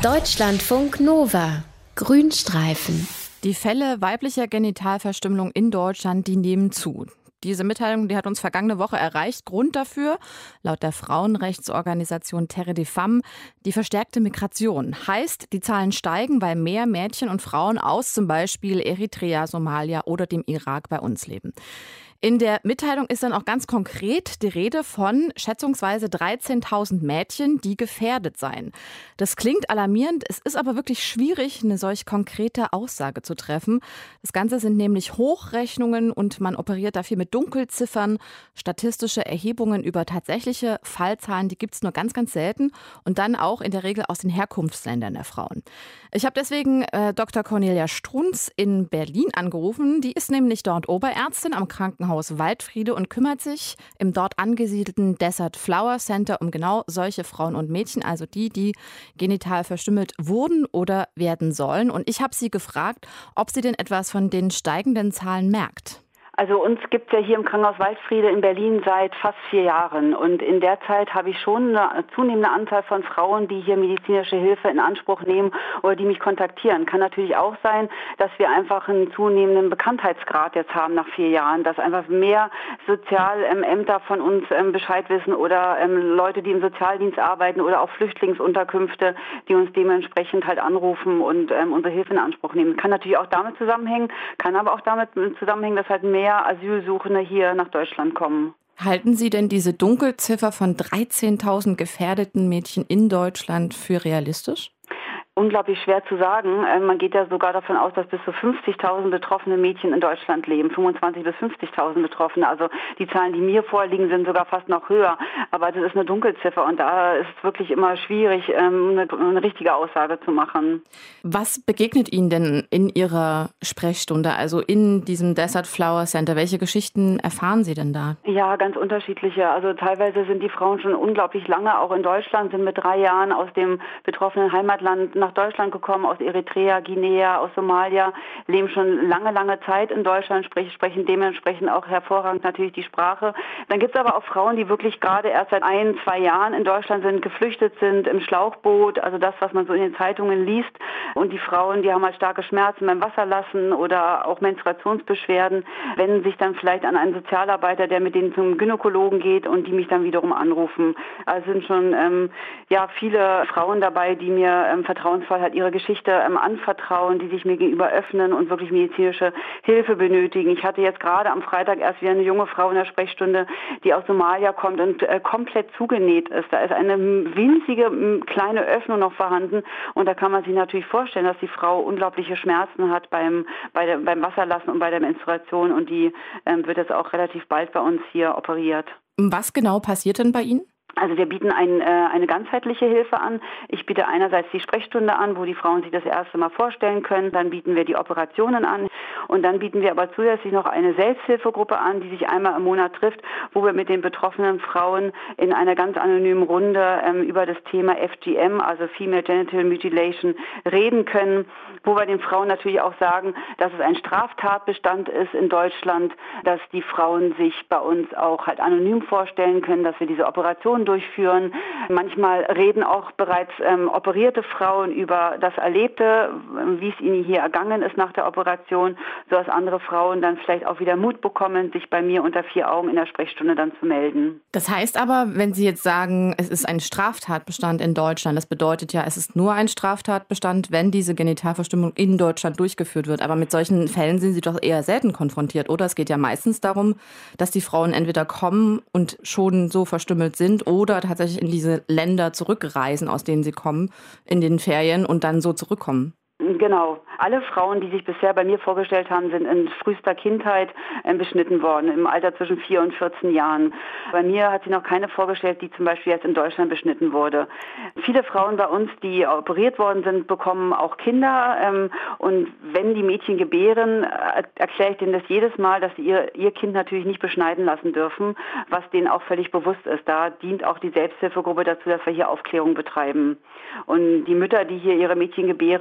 Deutschlandfunk Nova. Grünstreifen. Die Fälle weiblicher Genitalverstümmelung in Deutschland, die nehmen zu. Diese Mitteilung, die hat uns vergangene Woche erreicht. Grund dafür, laut der Frauenrechtsorganisation Terre des Femmes, die verstärkte Migration. Heißt, die Zahlen steigen, weil mehr Mädchen und Frauen aus zum Beispiel Eritrea, Somalia oder dem Irak bei uns leben. In der Mitteilung ist dann auch ganz konkret die Rede von schätzungsweise 13.000 Mädchen, die gefährdet seien. Das klingt alarmierend, es ist aber wirklich schwierig, eine solch konkrete Aussage zu treffen. Das Ganze sind nämlich Hochrechnungen und man operiert dafür mit Dunkelziffern. Statistische Erhebungen über tatsächliche Fallzahlen, die gibt es nur ganz, ganz selten und dann auch in der Regel aus den Herkunftsländern der Frauen. Ich habe deswegen Dr. Cornelia Strunz in Berlin angerufen. Die ist nämlich dort Oberärztin am Krankenhaus Waldfriede und kümmert sich im dort angesiedelten Desert Flower Center um genau solche Frauen und Mädchen, also die genital verstümmelt wurden oder werden sollen. Und ich habe sie gefragt, ob sie denn etwas von den steigenden Zahlen merkt. Also uns gibt es ja hier im Krankenhaus Waldfriede in Berlin seit fast 4 Jahren. Und in der Zeit habe ich schon eine zunehmende Anzahl von Frauen, die hier medizinische Hilfe in Anspruch nehmen oder die mich kontaktieren. Kann natürlich auch sein, dass wir einfach einen zunehmenden Bekanntheitsgrad jetzt haben nach 4 Jahren, dass einfach mehr Sozialämter von uns Bescheid wissen oder Leute, die im Sozialdienst arbeiten oder auch Flüchtlingsunterkünfte, die uns dementsprechend halt anrufen und unsere Hilfe in Anspruch nehmen. Kann natürlich auch damit zusammenhängen, kann aber auch damit zusammenhängen, dass halt mehr Asylsuchende hier nach Deutschland kommen. Halten Sie denn diese Dunkelziffer von 13.000 gefährdeten Mädchen in Deutschland für realistisch? Unglaublich schwer zu sagen. Man geht ja sogar davon aus, dass bis zu 50.000 betroffene Mädchen in Deutschland leben. 25.000 bis 50.000 Betroffene. Also die Zahlen, die mir vorliegen, sind sogar fast noch höher. Aber das ist eine Dunkelziffer und da ist es wirklich immer schwierig, eine richtige Aussage zu machen. Was begegnet Ihnen denn in Ihrer Sprechstunde, also in diesem Desert Flower Center? Welche Geschichten erfahren Sie denn da? Ja, ganz unterschiedliche. Also teilweise sind die Frauen schon unglaublich lange auch in Deutschland, sind mit 3 Jahren aus dem betroffenen Heimatland nach Deutschland gekommen, aus Eritrea, Guinea, aus Somalia, leben schon lange Zeit in Deutschland, sprechen dementsprechend auch hervorragend natürlich die Sprache. Dann gibt es aber auch Frauen, die wirklich gerade erst seit 1, 2 Jahren in Deutschland sind, geflüchtet sind, im Schlauchboot, also das, was man so in den Zeitungen liest. Und die Frauen, die haben halt starke Schmerzen beim Wasserlassen oder auch Menstruationsbeschwerden, wenden sich dann vielleicht an einen Sozialarbeiter, der mit denen zum Gynäkologen geht und die mich dann wiederum anrufen. Also sind schon viele Frauen dabei, die mir vertrauensvoll halt ihre Geschichte anvertrauen, die sich mir gegenüber öffnen und wirklich medizinische Hilfe benötigen. Ich hatte jetzt gerade am Freitag erst wieder eine junge Frau in der Sprechstunde, die aus Somalia kommt und komplett zugenäht ist. Da ist eine winzige kleine Öffnung noch vorhanden und da kann man sich natürlich vorstellen, dass die Frau unglaubliche Schmerzen hat beim Wasserlassen und bei der Menstruation und die wird jetzt auch relativ bald bei uns hier operiert. Was genau passiert denn bei Ihnen? Also wir bieten eine ganzheitliche Hilfe an. Ich biete einerseits die Sprechstunde an, wo die Frauen sich das erste Mal vorstellen können. Dann bieten wir die Operationen an. Und dann bieten wir aber zusätzlich noch eine Selbsthilfegruppe an, die sich einmal im Monat trifft, wo wir mit den betroffenen Frauen in einer ganz anonymen Runde über das Thema FGM, also Female Genital Mutilation, reden können. Wo wir den Frauen natürlich auch sagen, dass es ein Straftatbestand ist in Deutschland, dass die Frauen sich bei uns auch halt anonym vorstellen können, dass wir diese Operationen durchführen. Manchmal reden auch bereits operierte Frauen über das Erlebte, wie es ihnen hier ergangen ist nach der Operation, sodass andere Frauen dann vielleicht auch wieder Mut bekommen, sich bei mir unter 4 Augen in der Sprechstunde dann zu melden. Das heißt aber, wenn Sie jetzt sagen, es ist ein Straftatbestand in Deutschland, das bedeutet ja, es ist nur ein Straftatbestand, wenn diese Genitalverstümmelung in Deutschland durchgeführt wird. Aber mit solchen Fällen sind Sie doch eher selten konfrontiert, oder? Es geht ja meistens darum, dass die Frauen entweder kommen und schon so verstümmelt sind oder tatsächlich in diese Länder zurückreisen, aus denen sie kommen, in den Ferien und dann so zurückkommen. Genau. Alle Frauen, die sich bisher bei mir vorgestellt haben, sind in frühester Kindheit beschnitten worden, im Alter zwischen 4 und 14 Jahren. Bei mir hat sich noch keine vorgestellt, die zum Beispiel jetzt in Deutschland beschnitten wurde. Viele Frauen bei uns, die operiert worden sind, bekommen auch Kinder. Und wenn die Mädchen gebären, erkläre ich denen das jedes Mal, dass sie ihr Kind natürlich nicht beschneiden lassen dürfen, was denen auch völlig bewusst ist. Da dient auch die Selbsthilfegruppe dazu, dass wir hier Aufklärung betreiben. Und die Mütter, die hier ihre Mädchen gebären,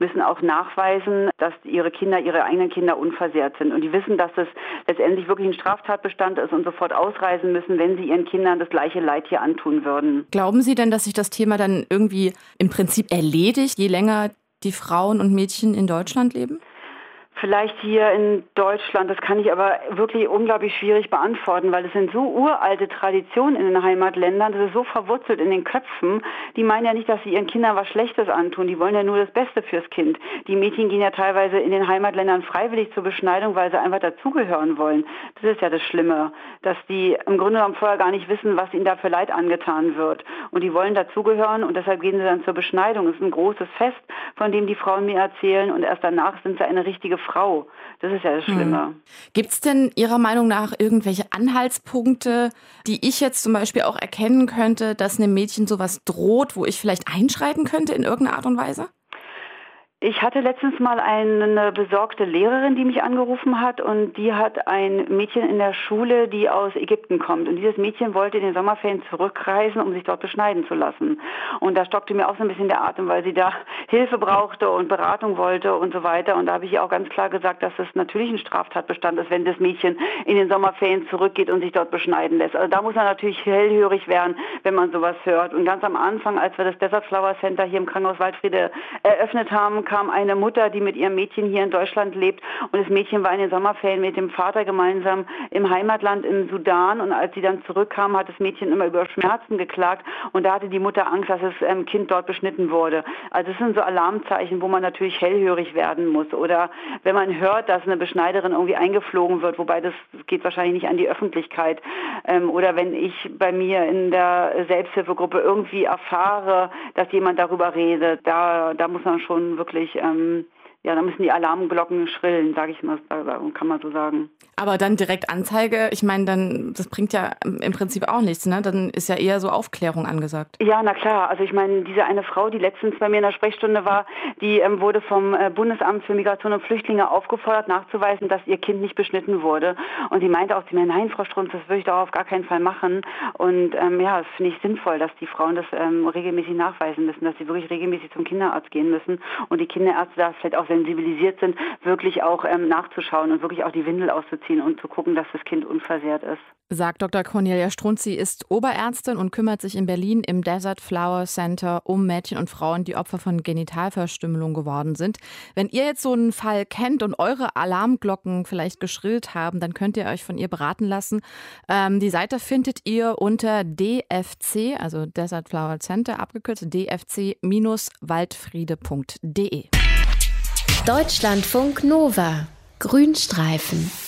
müssen auch nachweisen, dass ihre eigenen Kinder unversehrt sind. Und die wissen, dass es letztendlich wirklich ein Straftatbestand ist und sofort ausreisen müssen, wenn sie ihren Kindern das gleiche Leid hier antun würden. Glauben Sie denn, dass sich das Thema dann irgendwie im Prinzip erledigt, je länger die Frauen und Mädchen in Deutschland leben? Vielleicht hier in Deutschland, das kann ich aber wirklich unglaublich schwierig beantworten, weil es sind so uralte Traditionen in den Heimatländern, das ist so verwurzelt in den Köpfen, die meinen ja nicht, dass sie ihren Kindern was Schlechtes antun, die wollen ja nur das Beste fürs Kind. Die Mädchen gehen ja teilweise in den Heimatländern freiwillig zur Beschneidung, weil sie einfach dazugehören wollen. Das ist ja das Schlimme, dass die im Grunde genommen vorher gar nicht wissen, was ihnen da für Leid angetan wird. Und die wollen dazugehören und deshalb gehen sie dann zur Beschneidung. Das ist ein großes Fest, von dem die Frauen mir erzählen und erst danach sind sie eine richtige Frau. Das ist ja das Schlimme. Gibt es denn Ihrer Meinung nach irgendwelche Anhaltspunkte, die ich jetzt zum Beispiel auch erkennen könnte, dass einem Mädchen sowas droht, wo ich vielleicht einschreiten könnte in irgendeiner Art und Weise? Ich hatte letztens mal eine besorgte Lehrerin, die mich angerufen hat und die hat ein Mädchen in der Schule, die aus Ägypten kommt. Und dieses Mädchen wollte in den Sommerferien zurückreisen, um sich dort beschneiden zu lassen. Und da stockte mir auch so ein bisschen der Atem, weil sie da Hilfe brauchte und Beratung wollte und so weiter. Und da habe ich ihr auch ganz klar gesagt, dass es natürlich ein Straftatbestand ist, wenn das Mädchen in den Sommerferien zurückgeht und sich dort beschneiden lässt. Also da muss man natürlich hellhörig werden, wenn man sowas hört. Und ganz am Anfang, als wir das Desert Flower Center hier im Krankenhaus Waldfriede eröffnet haben, kam eine Mutter, die mit ihrem Mädchen hier in Deutschland lebt und das Mädchen war in den Sommerferien mit dem Vater gemeinsam im Heimatland im Sudan und als sie dann zurückkam, hat das Mädchen immer über Schmerzen geklagt und da hatte die Mutter Angst, dass das Kind dort beschnitten wurde. Also es sind so Alarmzeichen, wo man natürlich hellhörig werden muss oder wenn man hört, dass eine Beschneiderin irgendwie eingeflogen wird, wobei das geht wahrscheinlich nicht an die Öffentlichkeit oder wenn ich bei mir in der Selbsthilfegruppe irgendwie erfahre, dass jemand darüber redet, da muss man schon wirklich da müssen die Alarmglocken schrillen, sage ich mal, kann man so sagen. Aber dann direkt Anzeige, ich meine, dann das bringt ja im Prinzip auch nichts, ne? Dann ist ja eher so Aufklärung angesagt. Ja, na klar. Also ich meine, diese eine Frau, die letztens bei mir in der Sprechstunde war, die wurde vom Bundesamt für Migration und Flüchtlinge aufgefordert, nachzuweisen, dass ihr Kind nicht beschnitten wurde. Und sie meinte auch zu mir, nein, Frau Strunz, das würde ich doch auf gar keinen Fall machen. Und das finde ich sinnvoll, dass die Frauen das regelmäßig nachweisen müssen, dass sie wirklich regelmäßig zum Kinderarzt gehen müssen und die Kinderärzte da vielleicht auch sensibilisiert sind, wirklich auch nachzuschauen und wirklich auch die Windel auszuziehen und zu gucken, dass das Kind unversehrt ist. Sagt Dr. Cornelia Strunz, sie ist Oberärztin und kümmert sich in Berlin im Desert Flower Center um Mädchen und Frauen, die Opfer von Genitalverstümmelung geworden sind. Wenn ihr jetzt so einen Fall kennt und eure Alarmglocken vielleicht geschrillt haben, dann könnt ihr euch von ihr beraten lassen. Die Seite findet ihr unter DFC, also Desert Flower Center, abgekürzt dfc-waldfriede.de. Deutschlandfunk Nova. Grünstreifen.